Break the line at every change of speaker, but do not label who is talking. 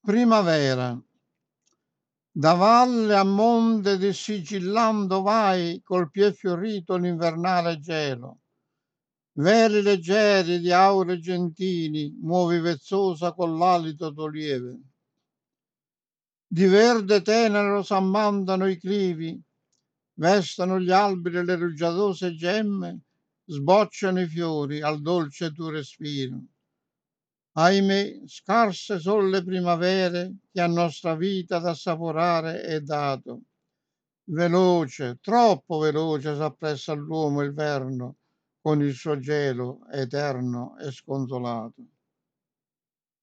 Primavera. Da valle a monte dissigillando vai col pie fiorito l'invernale gelo. Veli leggeri di aure gentili, muovi vezzosa con l'alito tuo lieve. Di verde tenero s'ammantano i clivi, vestono gli alberi le rugiadose gemme, sbocciano i fiori al dolce tuo respiro. Ahimè, scarse son le primavere che a nostra vita da assaporare è dato. Veloce, troppo veloce s'appressa all'uomo il verno con il suo gelo eterno e sconsolato.